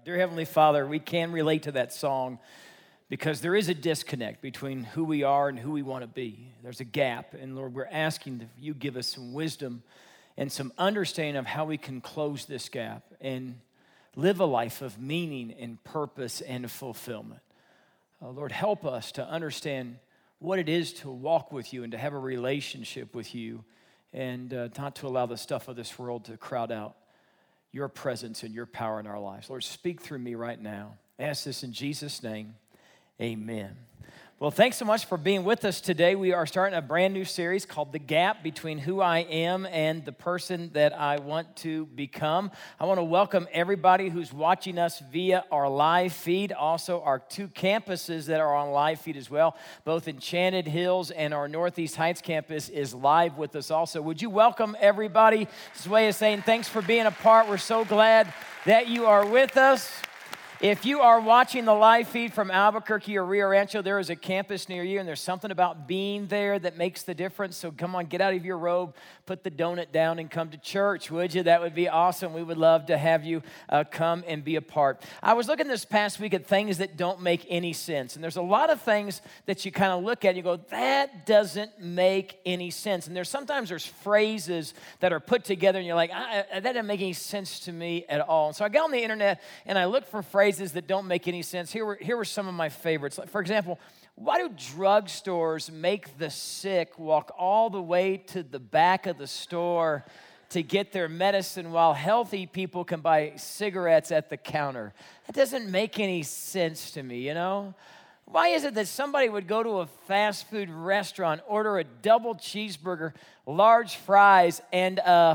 Dear Heavenly Father, we can relate to that song because there is a disconnect between who we are and who we want to be. There's a gap, and Lord, we're asking that you give us some wisdom and some understanding of how we can close this gap and live a life of meaning and purpose and fulfillment. Lord, help us to understand what it is to walk with you and to have a relationship with you and not to allow the stuff of this world to crowd out your presence and your power in our lives. Lord, speak through me right now. I ask this in Jesus' name, amen. Well, thanks so much for being with us today. We are starting a brand new series called The Gap Between Who I Am and the Person That I Want to Become. I want to welcome everybody who's watching us via our live feed, also our two campuses that are on live feed as well, both Enchanted Hills and our Northeast Heights campus is live with us also. Would you welcome everybody? This is a way of saying thanks for being a part. We're so glad that you are with us. If you are watching the live feed from Albuquerque or Rio Rancho, there is a campus near you, and there's something about being there that makes the difference. So come on, get out of your robe, put the donut down, and come to church, would you? That would be awesome. We would love to have you come and be a part. I was looking this past week at things that don't make any sense, and there's a lot of things that you kind of look at and you go, that doesn't make any sense. And sometimes there's phrases that are put together, and you're like, that doesn't make any sense to me at all. And so I got on the internet, and I looked for phrases that don't make any sense. Here were some of my favorites. Like, for example, why do drugstores make the sick walk all the way to the back of the store to get their medicine while healthy people can buy cigarettes at the counter? That doesn't make any sense to me, you know? Why is it that somebody would go to a fast food restaurant, order a double cheeseburger, large fries, and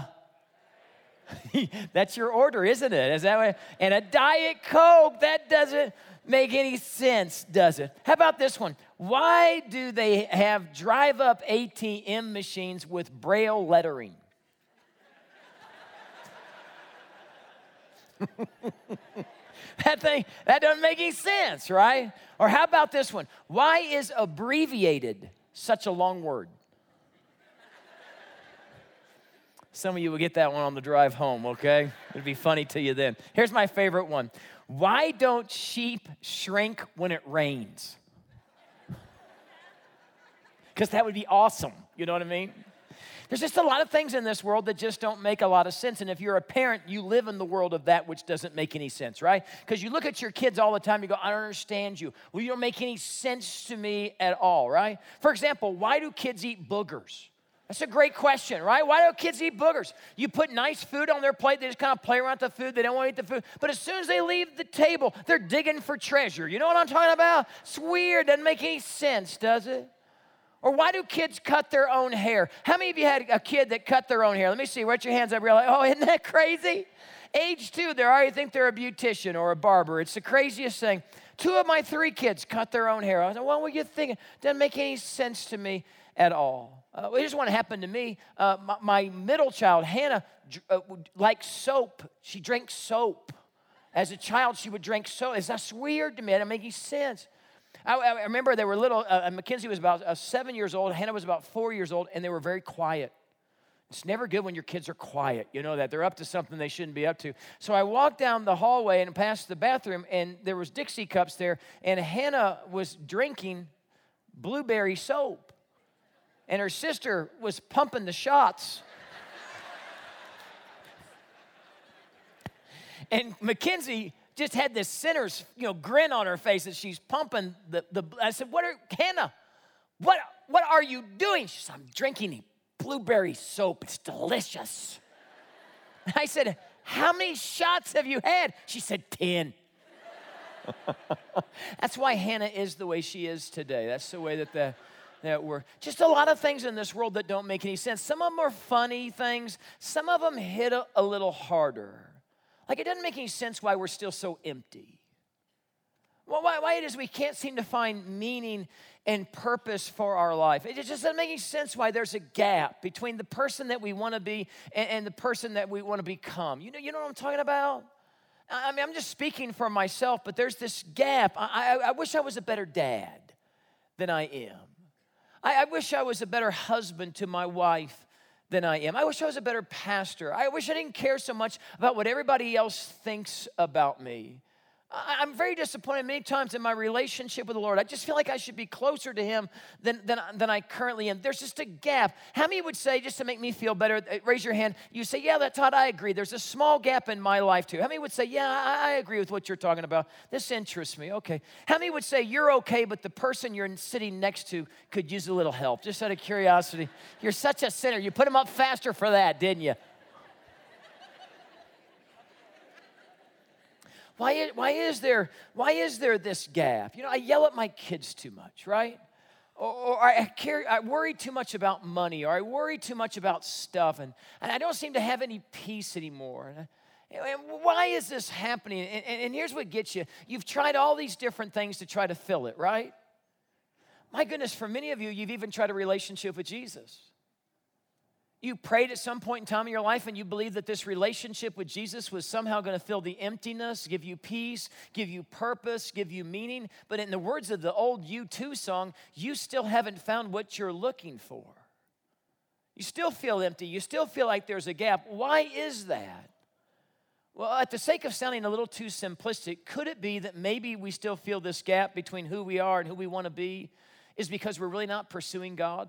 that's your order, isn't it? Is that what? And a Diet Coke, that doesn't make any sense, does it? How about this one? Why do they have drive-up ATM machines with Braille lettering? That doesn't make any sense, right? Or how about this one? Why is abbreviated such a long word? Some of you will get that one on the drive home, okay? It'd be funny to you then. Here's my favorite one. Why don't sheep shrink when it rains? Because that would be awesome, you know what I mean? There's just a lot of things in this world that just don't make a lot of sense. And if you're a parent, you live in the world of that which doesn't make any sense, right? Because you look at your kids all the time, you go, I don't understand you. Well, you don't make any sense to me at all, right? For example, why do kids eat boogers? That's a great question, right? Why do kids eat boogers? You put nice food on their plate, they just kind of play around with the food, they don't want to eat the food. But as soon as they leave the table, they're digging for treasure. You know what I'm talking about? It's weird, doesn't make any sense, does it? Or why do kids cut their own hair? How many of you had a kid that cut their own hair? Let me see, raise your hands up. You're like, oh, isn't that crazy? Age 2, they already think they're a beautician or a barber. It's the craziest thing. 2 of my 3 kids cut their own hair. I was like, what were you thinking? Doesn't make any sense to me at all. Here's what happened to me. My middle child, Hannah, liked soap. She drank soap. As a child, she would drink soap. That's weird to me. It doesn't make any sense. I remember they were little. Mackenzie was about 7 years old. Hannah was about 4 years old, and they were very quiet. It's never good when your kids are quiet. You know that. They're up to something they shouldn't be up to. So I walked down the hallway and past the bathroom, and there was Dixie cups there, and Hannah was drinking blueberry soap. And her sister was pumping the shots. And Mackenzie just had this sinner's, grin on her face as she's pumping the. I said, Hannah, what are you doing? She said, I'm drinking blueberry soap. It's delicious. And I said, how many shots have you had? She said, 10. That's why Hannah is the way she is today. That's the way that we're just a lot of things in this world that don't make any sense. Some of them are funny things. Some of them hit a little harder. Like it doesn't make any sense why we're still so empty. Well, why it is we can't seem to find meaning and purpose for our life. It just doesn't make any sense why there's a gap between the person that we want to be and the person that we want to become. You know what I'm talking about? I mean, I'm just speaking for myself, but there's this gap. I wish I was a better dad than I am. I wish I was a better husband to my wife than I am. I wish I was a better pastor. I wish I didn't care so much about what everybody else thinks about me. I'm very disappointed many times in my relationship with the Lord. I just feel like I should be closer to Him than I currently am. There's just a gap. How many would say, just to make me feel better, raise your hand, you say, yeah, that's Todd, I agree. There's a small gap in my life too. How many would say, yeah, I agree with what you're talking about. This interests me. Okay. How many would say, you're okay, but the person you're sitting next to could use a little help? Just out of curiosity. You're such a sinner. You put them up faster for that, didn't you? Why is there this gap? I yell at my kids too much, right? Or I worry too much about money, or I worry too much about stuff, and I don't seem to have any peace anymore. And why is this happening? And here's what gets you. You've tried all these different things to try to fill it, right? My goodness, for many of you, you've even tried a relationship with Jesus. You prayed at some point in time in your life and you believed that this relationship with Jesus was somehow going to fill the emptiness, give you peace, give you purpose, give you meaning. But in the words of the old U2 song, you still haven't found what you're looking for. You still feel empty. You still feel like there's a gap. Why is that? Well, at the sake of sounding a little too simplistic, could it be that maybe we still feel this gap between who we are and who we want to be is because we're really not pursuing God?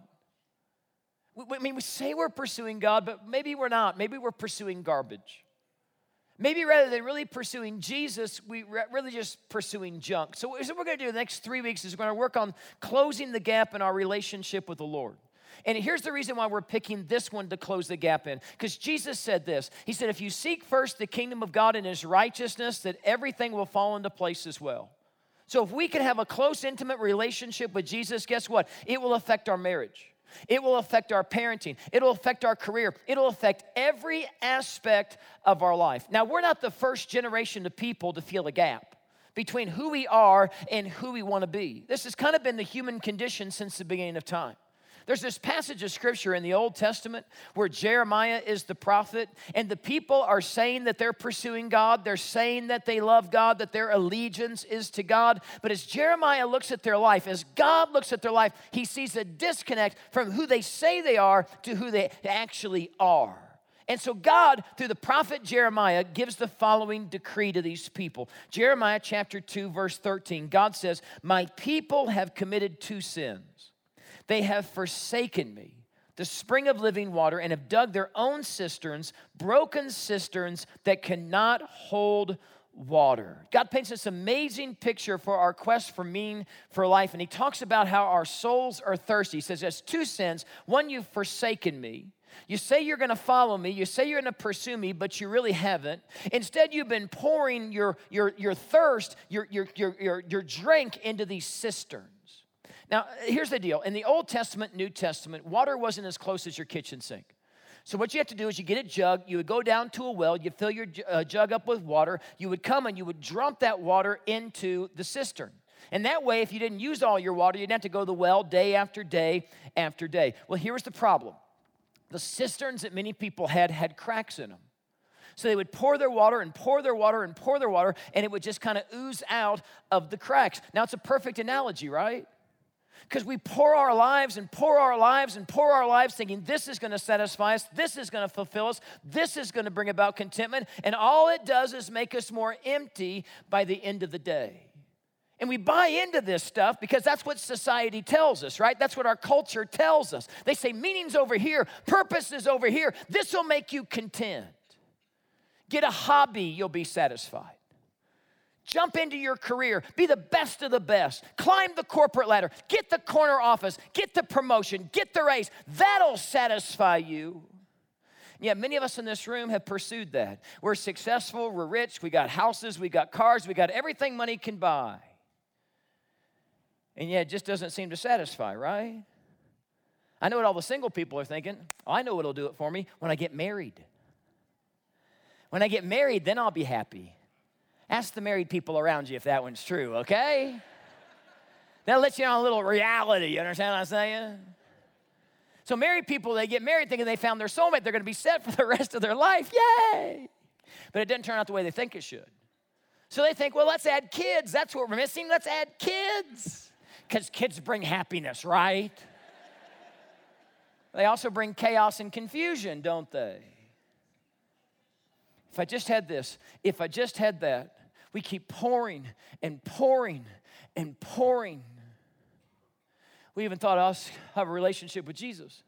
We say we're pursuing God, but maybe we're not. Maybe we're pursuing garbage. Maybe rather than really pursuing Jesus, we're really just pursuing junk. So what we're going to do the next 3 weeks is we're going to work on closing the gap in our relationship with the Lord. And here's the reason why we're picking this one to close the gap in. Because Jesus said this. He said, if you seek first the kingdom of God and His righteousness, that everything will fall into place as well. So if we can have a close, intimate relationship with Jesus, guess what? It will affect our marriage. It will affect our parenting. It'll affect our career. It'll affect every aspect of our life. Now, we're not the first generation of people to feel a gap between who we are and who we want to be. This has kind of been the human condition since the beginning of time. There's this passage of scripture in the Old Testament where Jeremiah is the prophet, and the people are saying that they're pursuing God. They're saying that they love God, that their allegiance is to God. But as Jeremiah looks at their life, as God looks at their life, he sees a disconnect from who they say they are to who they actually are. And so God, through the prophet Jeremiah, gives the following decree to these people. Jeremiah chapter 2, verse 13, God says, my people have committed 2 sins. They have forsaken me, the spring of living water, and have dug their own cisterns, broken cisterns that cannot hold water. God paints this amazing picture for our quest for meaning for life, and He talks about how our souls are thirsty. He says there's 2 sins. One, you've forsaken me. You say you're going to follow me. You say you're going to pursue me, but you really haven't. Instead, you've been pouring your thirst, your drink into these cisterns. Now, here's the deal. In the Old Testament, New Testament, water wasn't as close as your kitchen sink. So what you have to do is you get a jug, you would go down to a well, you fill your jug up with water, you would come and you would dump that water into the cistern. And that way, if you didn't use all your water, you'd have to go to the well day after day after day. Well, here's the problem. The cisterns that many people had cracks in them. So they would pour their water and pour their water and pour their water, and it would just kind of ooze out of the cracks. Now, it's a perfect analogy, right? Because we pour our lives and pour our lives and pour our lives thinking this is going to satisfy us, this is going to fulfill us, this is going to bring about contentment, and all it does is make us more empty by the end of the day. And we buy into this stuff because that's what society tells us, right? That's what our culture tells us. They say meaning's over here, purpose is over here. This will make you content. Get a hobby, you'll be satisfied. Jump into your career. Be the best of the best. Climb the corporate ladder. Get the corner office. Get the promotion. Get the raise. That'll satisfy you. Yeah, many of us in this room have pursued that. We're successful. We're rich. We got houses. We got cars. We got everything money can buy. And yet it just doesn't seem to satisfy, right? I know what all the single people are thinking. Oh, I know what'll do it for me when I get married. When I get married, then I'll be happy. Ask the married people around you if that one's true, okay? That'll let you know a little reality, you understand what I'm saying? So married people, they get married thinking they found their soulmate. They're going to be set for the rest of their life. Yay! But it doesn't turn out the way they think it should. So they think, well, let's add kids. That's what we're missing. Let's add kids. Because kids bring happiness, right? They also bring chaos and confusion, don't they? If I just had this, if I just had that, We keep pouring and pouring and pouring. We even thought us have a relationship with Jesus.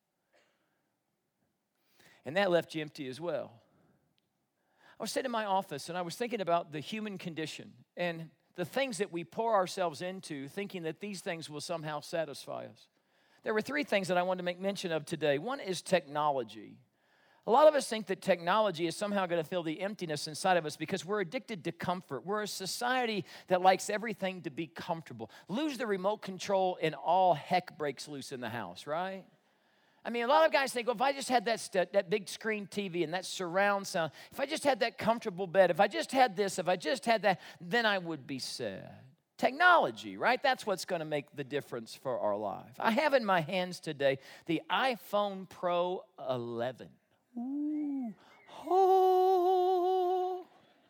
And that left you empty as well. I was sitting in my office and I was thinking about the human condition and the things that we pour ourselves into, thinking that these things will somehow satisfy us. There were three things that I wanted to make mention of today. One is technology. A lot of us think that technology is somehow going to fill the emptiness inside of us because we're addicted to comfort. We're a society that likes everything to be comfortable. Lose the remote control and all heck breaks loose in the house, right? I mean, a lot of guys think, well, if I just had that big screen TV and that surround sound, if I just had that comfortable bed, if I just had this, if I just had that, then I would be sad. Technology, right? That's what's going to make the difference for our life. I have in my hands today the iPhone Pro 11. Ooh. Oh.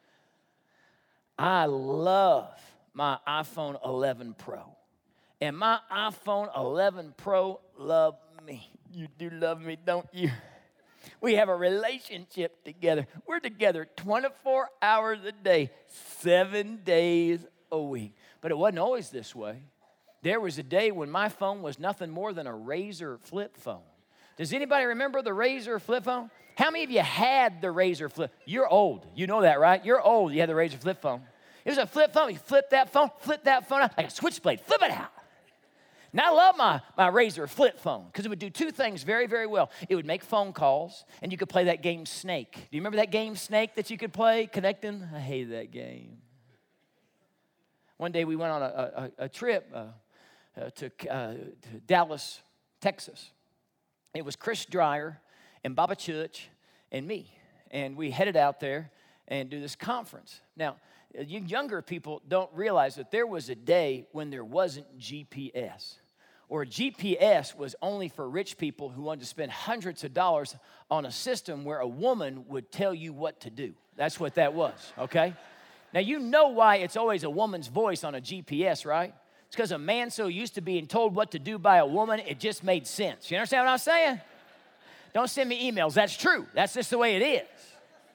I love my iPhone 11 Pro. And my iPhone 11 Pro loves me. You do love me, don't you? We have a relationship together. We're together 24 hours a day, 7 days a week. But it wasn't always this way. There was a day when my phone was nothing more than a Razor flip phone. Does anybody remember the Razor flip phone? How many of you had the Razor flip? You're old. You know that, right? You're old. You had the Razor flip phone. It was a flip phone. You flip that phone out like a switchblade. Flip it out. Now, I love my Razor flip phone because it would do two things very, very well. It would make phone calls, and you could play that game Snake. Do you remember that game Snake that you could play, connecting? I hated that game. One day we went on a trip to Dallas, Texas. It was Chris Dreyer and Baba Church and me, and we headed out there and do this conference. Now, you younger people don't realize that there was a day when there wasn't GPS. Or GPS was only for rich people who wanted to spend hundreds of dollars on a system where a woman would tell you what to do. That's what that was, okay? Now, you know why it's always a woman's voice on a GPS, right? It's because a man so used to being told what to do by a woman, it just made sense. You understand what I'm saying? Don't send me emails. That's true. That's just the way it is.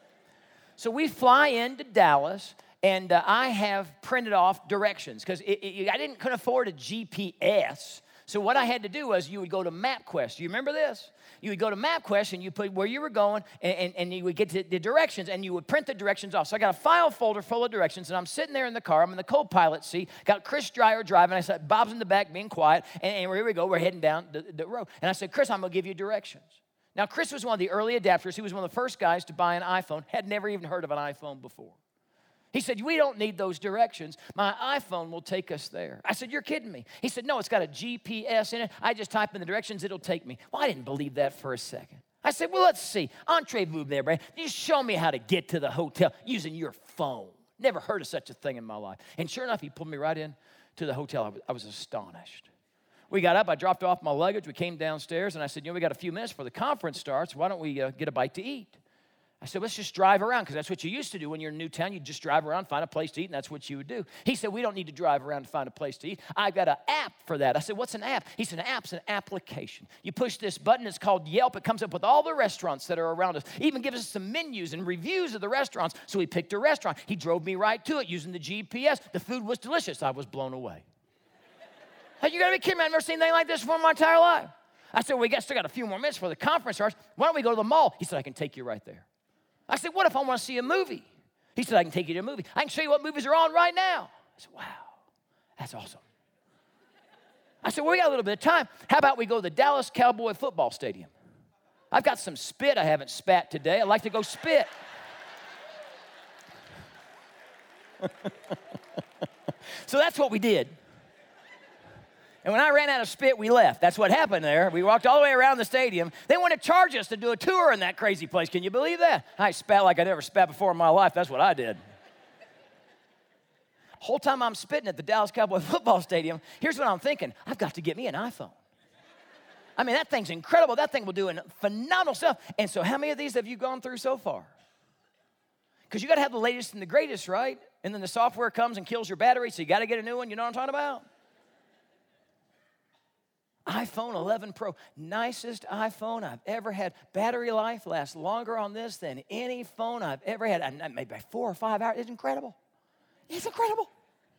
So we fly into Dallas, and I have printed off directions because couldn't afford a GPS. So what I had to do was you would go to MapQuest. You remember this? You would go to MapQuest and you put where you were going and you would get to the directions and you would print the directions off. So I got a file folder full of directions and I'm sitting there in the car. I'm in the co-pilot seat. Got Chris Dreyer driving. I said, Bob's in the back being quiet. And here we go. We're heading down the road. And I said, Chris, I'm going to give you directions. Now, Chris was one of the early adapters. He was one of the first guys to buy an iPhone. Had never even heard of an iPhone before. He said, we don't need those directions. My iPhone will take us there. I said, you're kidding me. He said, no, it's got a GPS in it. I just type in the directions, it'll take me. Well, I didn't believe that for a second. I said, well, let's see. Entrez-vous there, Brad. You show me how to get to the hotel using your phone. Never heard of such a thing in my life. And sure enough, he pulled me right in to the hotel. I was astonished. We got up. I dropped off my luggage. We came downstairs, and I said, we got a few minutes before the conference starts. Why don't we get a bite to eat? I said, let's just drive around, because that's what you used to do when you're in a new town. You'd just drive around, find a place to eat, and that's what you would do. He said, we don't need to drive around to find a place to eat. I've got an app for that. I said, what's an app? He said, an app's an application. You push this button. It's called Yelp. It comes up with all the restaurants that are around us. Even gives us some menus and reviews of the restaurants. So we picked a restaurant. He drove me right to it using the GPS. The food was delicious. I was blown away. Hey, you got to be kidding me. I've never seen anything like this before in my entire life. I said, we still got a few more minutes before the conference starts. Why don't we go to the mall? He said, I can take you right there. I said, what if I want to see a movie? He said, I can take you to a movie. I can show you what movies are on right now. I said, wow, that's awesome. I said, well, we got a little bit of time. How about we go to the Dallas Cowboy football stadium? I've got some spit I haven't spat today. I'd like to go spit. So that's what we did. And when I ran out of spit, we left. That's what happened there. We walked all the way around the stadium. They want to charge us to do a tour in that crazy place. Can you believe that? I spat like I never spat before in my life. That's what I did. Whole time I'm spitting at the Dallas Cowboy football stadium, here's what I'm thinking. I've got to get me an iPhone. I mean, that thing's incredible. That thing will do phenomenal stuff. And so how many of these have you gone through so far? Because you got to have the latest and the greatest, right? And then the software comes and kills your battery, so you got to get a new one. You know what I'm talking about? iPhone 11 Pro, nicest iPhone I've ever had. Battery life lasts longer on this than any phone I've ever had. Maybe 4 or 5 hours. It's incredible. It's incredible.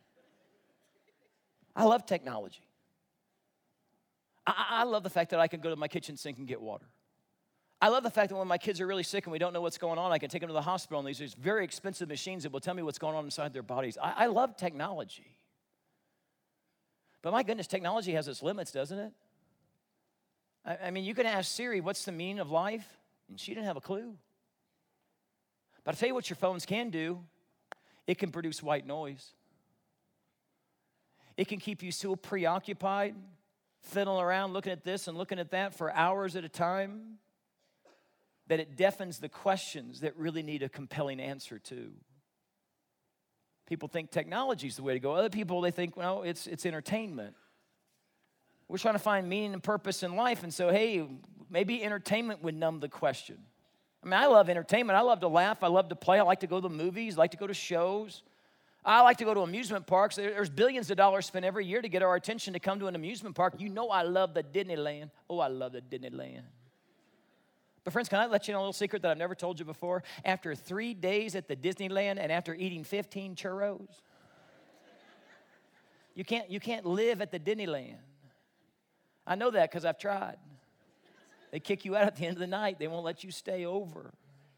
I love technology. I love the fact that I can go to my kitchen sink and get water. I love the fact that when my kids are really sick and we don't know what's going on, I can take them to the hospital, and these very expensive machines that will tell me what's going on inside their bodies. I love technology. But my goodness, technology has its limits, doesn't it? I mean, you can ask Siri, what's the meaning of life? And she didn't have a clue. But I'll tell you what your phones can do. It can produce white noise. It can keep you so preoccupied, fiddling around, looking at this and looking at that for hours at a time, that it deafens the questions that really need a compelling answer to. People think technology is the way to go. Other people, they think, well, it's entertainment. We're trying to find meaning and purpose in life, and so, hey, maybe entertainment would numb the question. I mean, I love entertainment. I love to laugh. I love to play. I like to go to the movies. I like to go to shows. I like to go to amusement parks. There's billions of dollars spent every year to get our attention to come to an amusement park. You know I love the Disneyland. Oh, I love the Disneyland. But friends, can I let you know a little secret that I've never told you before? After 3 days at the Disneyland and after eating 15 churros, you can't live at the Disneyland. I know that because I've tried. They kick you out at the end of the night. They won't let you stay over.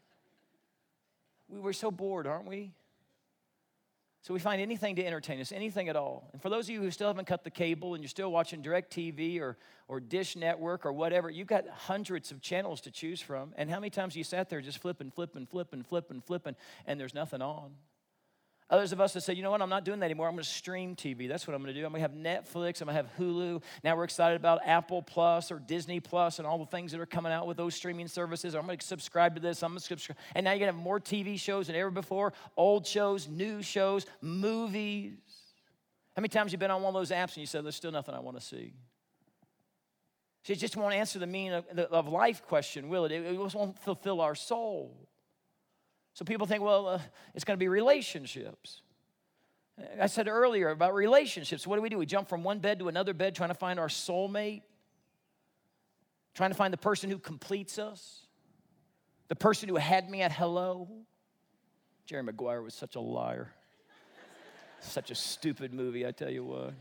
We're so bored, aren't we? So we find anything to entertain us, anything at all. And for those of you who still haven't cut the cable and you're still watching DirecTV or Dish Network or whatever, you've got hundreds of channels to choose from. And how many times you sat there just flipping, and there's nothing on? Others of us have said, you know what, I'm not doing that anymore. I'm going to stream TV. That's what I'm going to do. I'm going to have Netflix. I'm going to have Hulu. Now we're excited about Apple Plus or Disney Plus and all the things that are coming out with those streaming services. I'm going to subscribe to this. I'm going to subscribe. And now you're going to have more TV shows than ever before, old shows, new shows, movies. How many times have you been on one of those apps and you said, there's still nothing I want to see? See, it just won't answer the meaning of life question, will it? It won't fulfill our soul. So people think, well, it's going to be relationships. I said earlier about relationships. What do? We jump from one bed to another bed trying to find our soulmate, trying to find the person who completes us, the person who had me at hello. Jerry Maguire was such a liar. Such a stupid movie, I tell you what.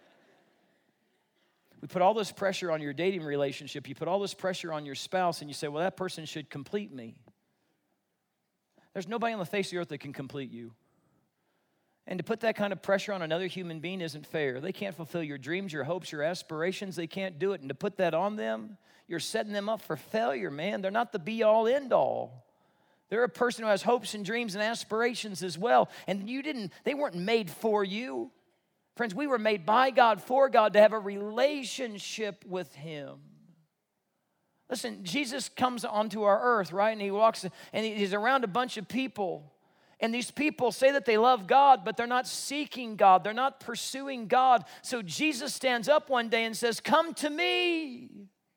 We put all this pressure on your dating relationship. You put all this pressure on your spouse, and you say, well, that person should complete me. There's nobody on the face of the earth that can complete you. And to put that kind of pressure on another human being isn't fair. They can't fulfill your dreams, your hopes, your aspirations. They can't do it. And to put that on them, you're setting them up for failure, man. They're not the be-all, end-all. They're a person who has hopes and dreams and aspirations as well. And they weren't made for you. Friends, we were made by God, for God, to have a relationship with Him. Listen, Jesus comes onto our earth, right? And He walks, and He's around a bunch of people. And these people say that they love God, but they're not seeking God. They're not pursuing God. So Jesus stands up one day and says, come to me.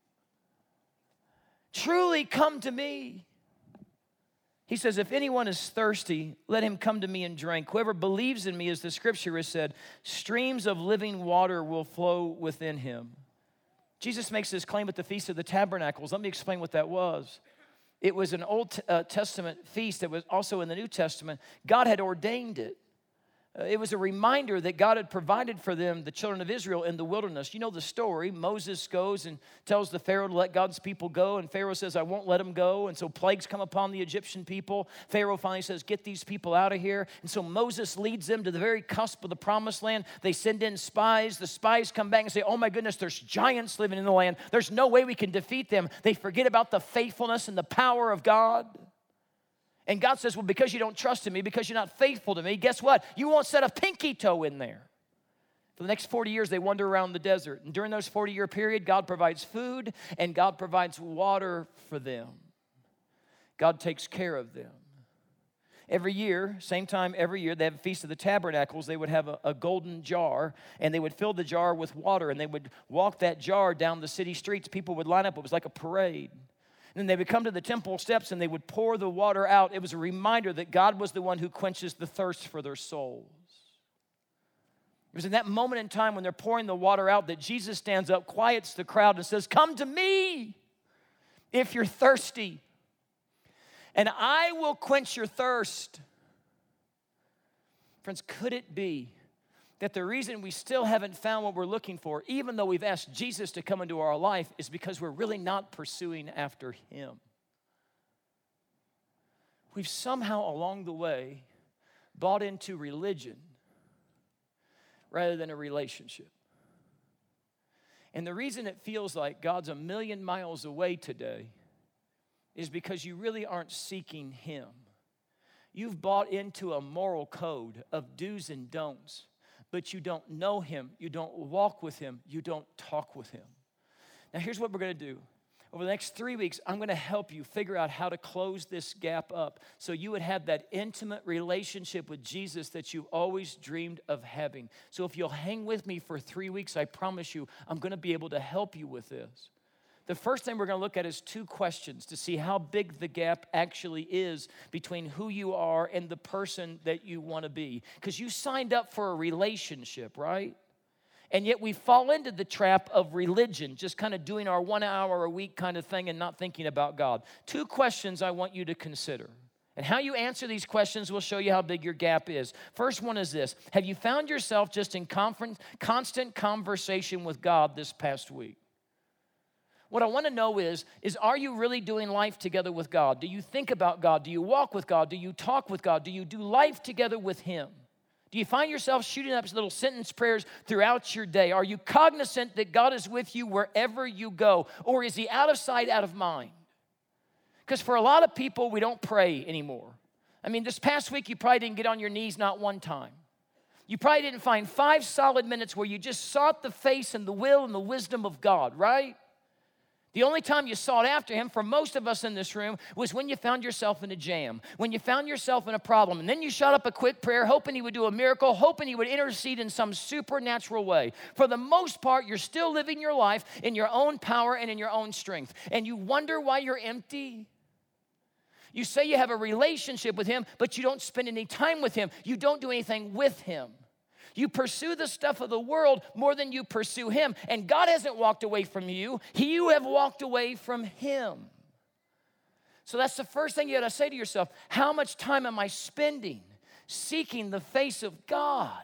Truly come to me. He says, if anyone is thirsty, let him come to me and drink. Whoever believes in me, as the scripture has said, streams of living water will flow within him. Jesus makes this claim at the Feast of the Tabernacles. Let me explain what that was. It was an Old Testament feast that was also in the New Testament. God had ordained it. It was a reminder that God had provided for them, the children of Israel, in the wilderness. You know the story. Moses goes and tells the Pharaoh to let God's people go, and Pharaoh says, I won't let them go. And so plagues come upon the Egyptian people. Pharaoh finally says, get these people out of here. And so Moses leads them to the very cusp of the promised land. They send in spies. The spies come back and say, oh my goodness, there's giants living in the land. There's no way we can defeat them. They forget about the faithfulness and the power of God. And God says, well, because you don't trust in me, because you're not faithful to me, guess what? You won't set a pinky toe in there. For the next 40 years, they wander around the desert. And during those 40-year period, God provides food and God provides water for them. God takes care of them. Every year, same time every year, they have a Feast of the Tabernacles. They would have a golden jar, and they would fill the jar with water, and they would walk that jar down the city streets. People would line up. It was like a parade. And then they would come to the temple steps and they would pour the water out. It was a reminder that God was the one who quenches the thirst for their souls. It was in that moment in time when they're pouring the water out that Jesus stands up, quiets the crowd, and says, come to me if you're thirsty, and I will quench your thirst. Friends, could it be that the reason we still haven't found what we're looking for, even though we've asked Jesus to come into our life, is because we're really not pursuing after him? We've somehow along the way bought into religion rather than a relationship. And the reason it feels like God's a million miles away today is because you really aren't seeking him. You've bought into a moral code of do's and don'ts, but you don't know him, you don't walk with him, you don't talk with him. Now here's what we're going to do. Over the next 3 weeks, I'm going to help you figure out how to close this gap up so you would have that intimate relationship with Jesus that you always dreamed of having. So if you'll hang with me for 3 weeks, I promise you, I'm going to be able to help you with this. The first thing we're going to look at is 2 questions to see how big the gap actually is between who you are and the person that you want to be. Because you signed up for a relationship, right? And yet we fall into the trap of religion, just kind of doing our 1 hour a week kind of thing and not thinking about God. 2 questions I want you to consider. And how you answer these questions will show you how big your gap is. First one is this. Have you found yourself just in constant conversation with God this past week? What I want to know is are you really doing life together with God? Do you think about God? Do you walk with God? Do you talk with God? Do you do life together with him? Do you find yourself shooting up little sentence prayers throughout your day? Are you cognizant that God is with you wherever you go? Or is he out of sight, out of mind? Because for a lot of people, we don't pray anymore. I mean, this past week, you probably didn't get on your knees not one time. You probably didn't find 5 solid minutes where you just sought the face and the will and the wisdom of God, right? The only time you sought after him, for most of us in this room, was when you found yourself in a jam, when you found yourself in a problem, and then you shot up a quick prayer, hoping he would do a miracle, hoping he would intercede in some supernatural way. For the most part, you're still living your life in your own power and in your own strength, and you wonder why you're empty. You say you have a relationship with him, but you don't spend any time with him. You don't do anything with him. You pursue the stuff of the world more than you pursue him. And God hasn't walked away from you. You have walked away from him. So that's the first thing you got to say to yourself. How much time am I spending seeking the face of God?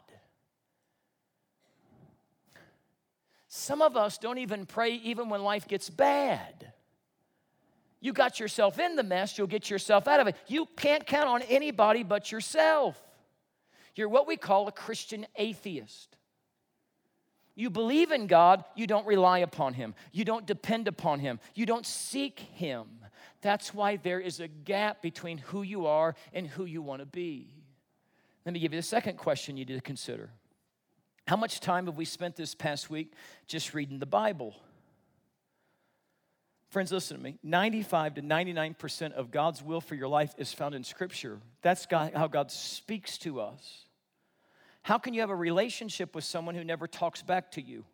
Some of us don't even pray even when life gets bad. You got yourself in the mess, you'll get yourself out of it. You can't count on anybody but yourself. You're what we call a Christian atheist. You believe in God, you don't rely upon him. You don't depend upon him. You don't seek him. That's why there is a gap between who you are and who you want to be. Let me give you the second question you need to consider. How much time have we spent this past week just reading the Bible? Friends, listen to me. 95 to 99% of God's will for your life is found in Scripture. That's how God speaks to us. How can you have a relationship with someone who never talks back to you?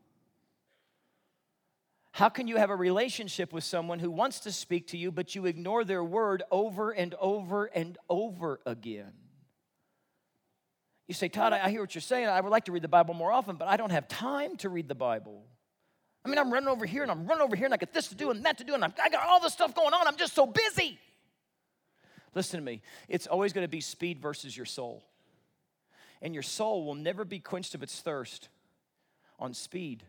How can you have a relationship with someone who wants to speak to you, but you ignore their word over and over and over again? You say, Todd, I hear what you're saying. I would like to read the Bible more often, but I don't have time to read the Bible. I mean, I'm running over here, and I'm running over here, and I got this to do and that to do, and I got all this stuff going on. I'm just so busy. Listen to me. It's always going to be speed versus your soul. And your soul will never be quenched of its thirst on speed.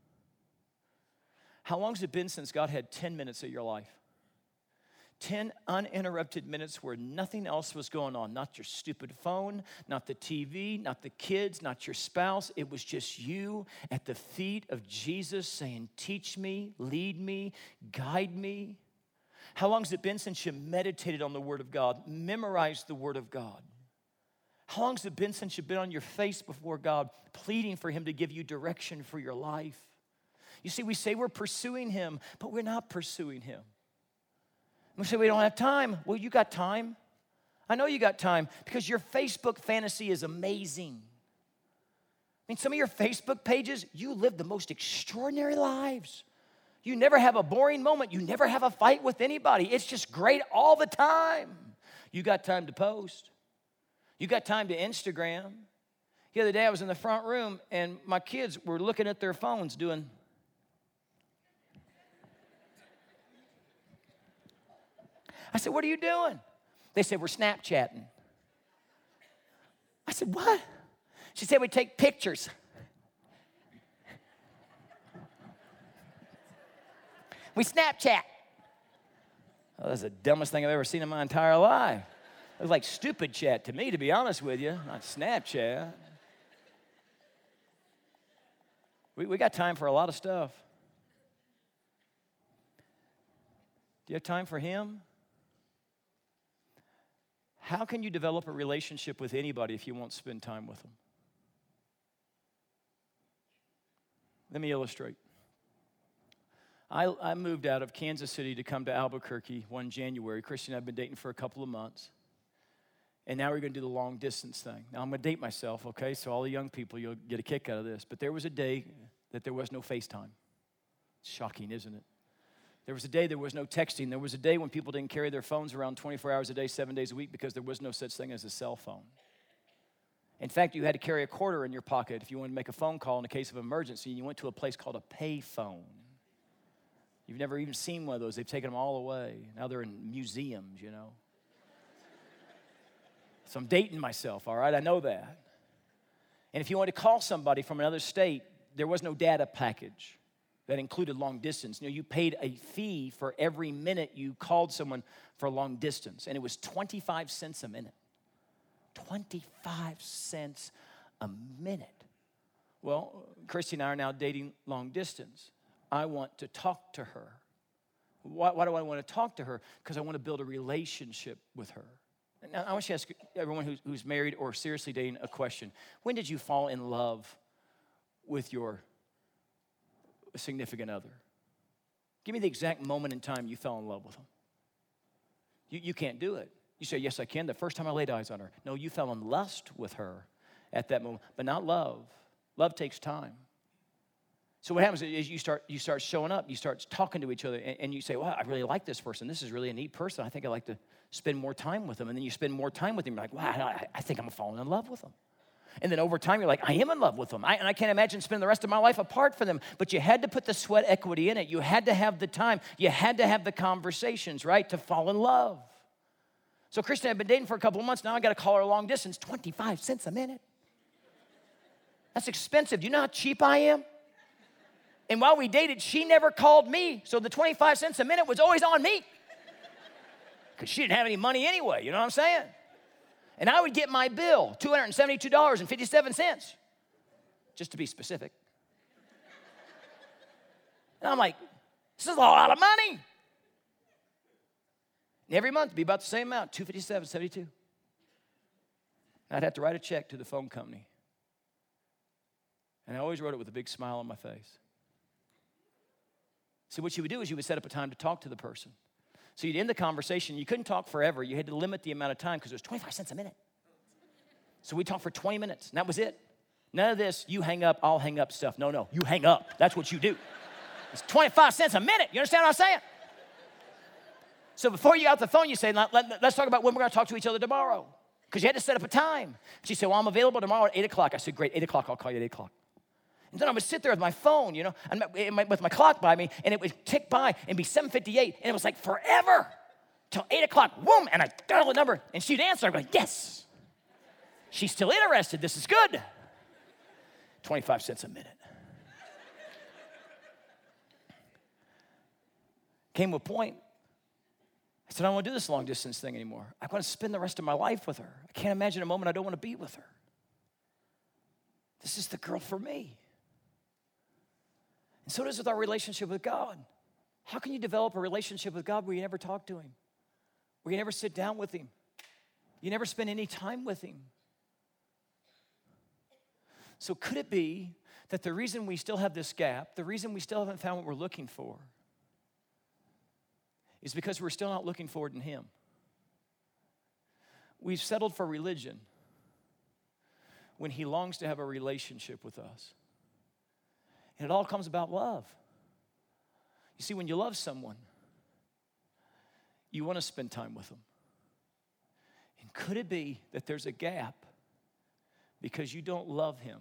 How long has it been since God had 10 minutes of your life? 10 uninterrupted minutes where nothing else was going on. Not your stupid phone, not the TV, not the kids, not your spouse. It was just you at the feet of Jesus saying, teach me, lead me, guide me. How long has it been since you meditated on the Word of God, memorized the Word of God? How long has it been since you've been on your face before God, pleading for him to give you direction for your life? You see, we say we're pursuing him, but we're not pursuing him. We say we don't have time. Well, you got time. I know you got time because your Facebook fantasy is amazing. I mean, some of your Facebook pages, you live the most extraordinary lives. You never have a boring moment. You never have a fight with anybody. It's just great all the time. You got time to post. You got time to Instagram. The other day I was in the front room and my kids were looking at their phones doing. I said, what are you doing? They said, we're Snapchatting. I said, what? She said, we take pictures. We Snapchat. Oh, that's the dumbest thing I've ever seen in my entire life. It was like stupid chat to me, to be honest with you, not Snapchat. We got time for a lot of stuff. Do you have time for him? How can you develop a relationship with anybody if you won't spend time with them? Let me illustrate. I moved out of Kansas City to come to Albuquerque one January. Christy and I have been dating for a couple of months. And now we're going to do the long distance thing. Now I'm going to date myself, okay? So all the young people, you'll get a kick out of this. But there was a day that there was no FaceTime. It's shocking, isn't it? There was a day there was no texting. There was a day when people didn't carry their phones around 24 hours a day, 7 days a week because there was no such thing as a cell phone. In fact, you had to carry a quarter in your pocket if you wanted to make a phone call in a case of emergency, and you went to a place called a pay phone. You've never even seen one of those. They've taken them all away. Now they're in museums, you know. So I'm dating myself, all right? I know that. And if you wanted to call somebody from another state, there was no data package that included long distance. You know, you paid a fee for every minute you called someone for long distance, and it was 25 cents a minute. 25 cents a minute. Well, Christy and I are now dating long distance. I want to talk to her. Why do I want to talk to her? Because I want to build a relationship with her. Now, I want you to ask everyone who's married or seriously dating a question. When did you fall in love with your significant other? Give me the exact moment in time you fell in love with them. You can't do it. You say, yes, I can. The first time I laid eyes on her. No, you fell in lust with her at that moment, but not love. Love takes time. So what happens is you start showing up, you start talking to each other, and you say, well, I really like this person. This is really a neat person. I think I'd like to spend more time with them. And then you spend more time with them. You're like, wow, I think I'm falling in love with them. And then over time, you're like, I am in love with them. And I can't imagine spending the rest of my life apart from them. But you had to put the sweat equity in it. You had to have the time. You had to have the conversations, right, to fall in love. So Kristen, I've been dating for a couple of months. Now I got to call her long distance, 25 cents a minute. That's expensive. Do you know how cheap I am? And while we dated, she never called me. So the 25 cents a minute was always on me. Because she didn't have any money anyway, you know what I'm saying? And I would get my bill, $272.57, just to be specific. And I'm like, this is a lot of money. And every month, it'd be about the same amount, $257.72. And I'd have to write a check to the phone company. And I always wrote it with a big smile on my face. So what you would do is you would set up a time to talk to the person. So you'd end the conversation. You couldn't talk forever. You had to limit the amount of time because it was 25 cents a minute. So we talked for 20 minutes, and that was it. None of this, you hang up, I'll hang up stuff. No, you hang up. That's what you do. It's 25 cents a minute. You understand what I'm saying? So before you got the phone, you say, let's talk about when we're going to talk to each other tomorrow. Because you had to set up a time. She said, well, I'm available tomorrow at 8 o'clock. I said, great, 8 o'clock, I'll call you at 8 o'clock. And then I would sit there with my phone, you know, with my clock by me, and it would tick by and be 7:58, and it was like forever till 8 o'clock, boom, and I dial the number, and she'd answer. I'd go, yes, she's still interested. This is good. 25 cents a minute. Came to a point, I said, I don't want to do this long distance thing anymore. I want to spend the rest of my life with her. I can't imagine a moment I don't want to be with her. This is the girl for me. And so it is with our relationship with God. How can you develop a relationship with God where you never talk to Him? Where you never sit down with Him? You never spend any time with Him? So could it be that the reason we still have this gap, the reason we still haven't found what we're looking for, is because we're still not looking forward in Him? We've settled for religion when He longs to have a relationship with us. And it all comes about love. You see, when you love someone, you want to spend time with them. And could it be that there's a gap because you don't love Him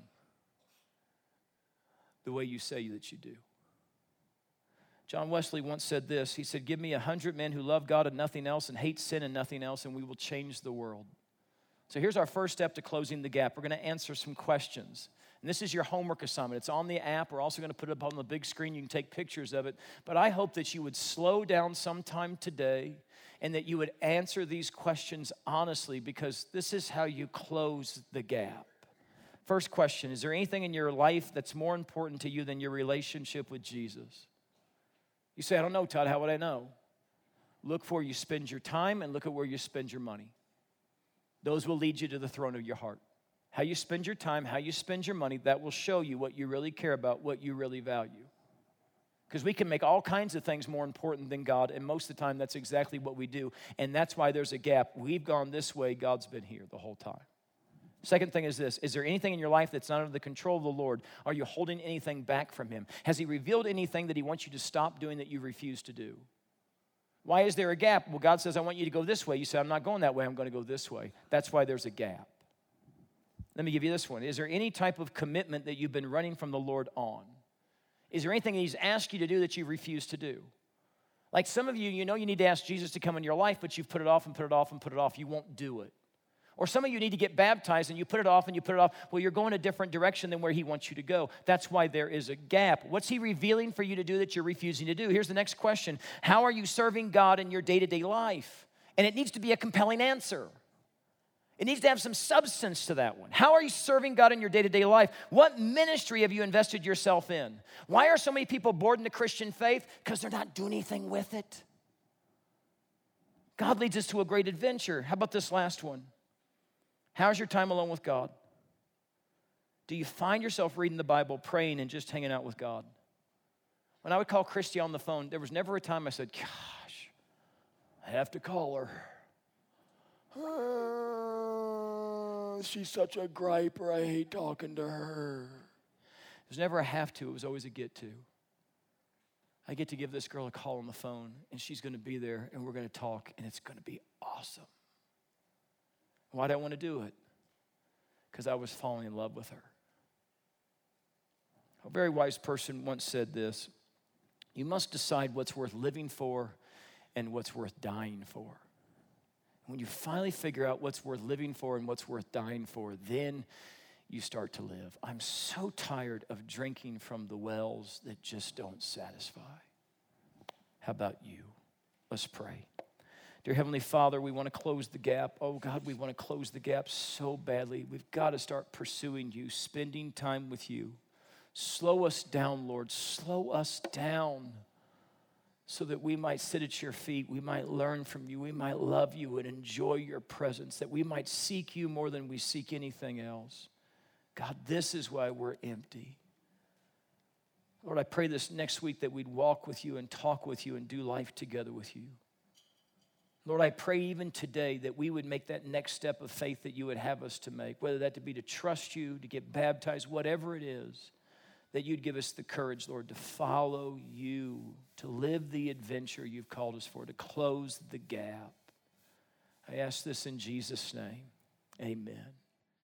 the way you say that you do? John Wesley once said this. He said, give me 100 men who love God and nothing else and hate sin and nothing else, and we will change the world. So here's our first step to closing the gap. We're going to answer some questions. And this is your homework assignment. It's on the app. We're also going to put it up on the big screen. You can take pictures of it. But I hope that you would slow down sometime today and that you would answer these questions honestly, because this is how you close the gap. First question, is there anything in your life that's more important to you than your relationship with Jesus? You say, I don't know, Todd. How would I know? Look where you spend your time and look at where you spend your money. Those will lead you to the throne of your heart. How you spend your time, how you spend your money, that will show you what you really care about, what you really value. Because we can make all kinds of things more important than God, and most of the time that's exactly what we do. And that's why there's a gap. We've gone this way, God's been here the whole time. Second thing is this, is there anything in your life that's not under the control of the Lord? Are you holding anything back from Him? Has He revealed anything that He wants you to stop doing that you refuse to do? Why is there a gap? Well, God says, I want you to go this way. You say, I'm not going that way, I'm going to go this way. That's why there's a gap. Let me give you this one. Is there any type of commitment that you've been running from the Lord on? Is there anything that He's asked you to do that you refuse to do? Like some of you, you know you need to ask Jesus to come in your life, but you've put it off and put it off and put it off. You won't do it. Or some of you need to get baptized and you put it off and you put it off. Well, you're going a different direction than where He wants you to go. That's why there is a gap. What's He revealing for you to do that you're refusing to do? Here's the next question. How are you serving God in your day-to-day life? And it needs to be a compelling answer. It needs to have some substance to that one. How are you serving God in your day-to-day life? What ministry have you invested yourself in? Why are so many people bored in the Christian faith? Because they're not doing anything with it. God leads us to a great adventure. How about this last one? How's your time alone with God? Do you find yourself reading the Bible, praying, and just hanging out with God? When I would call Christy on the phone, there was never a time I said, gosh, I have to call her. She's such a griper. I hate talking to her. It was never a have to. It was always a get to. I get to give this girl a call on the phone, and she's going to be there, and we're going to talk, and it's going to be awesome. Why did I want to do it? Because I was falling in love with her. A very wise person once said this, you must decide what's worth living for and what's worth dying for. When you finally figure out what's worth living for and what's worth dying for, then you start to live. I'm so tired of drinking from the wells that just don't satisfy. How about you? Let's pray. Dear Heavenly Father, we want to close the gap. Oh God, we want to close the gap so badly. We've got to start pursuing you, spending time with you. Slow us down, Lord. Slow us down so that we might sit at your feet. We might learn from you. We might love you and enjoy your presence, that we might seek you more than we seek anything else. God, this is why we're empty. Lord, I pray this next week that we'd walk with you and talk with you and do life together with you. Lord, I pray even today that we would make that next step of faith that you would have us to make, whether that to be to trust you, to get baptized, whatever it is, that you'd give us the courage, Lord, to follow you, to live the adventure you've called us for, to close the gap. I ask this in Jesus' name. Amen.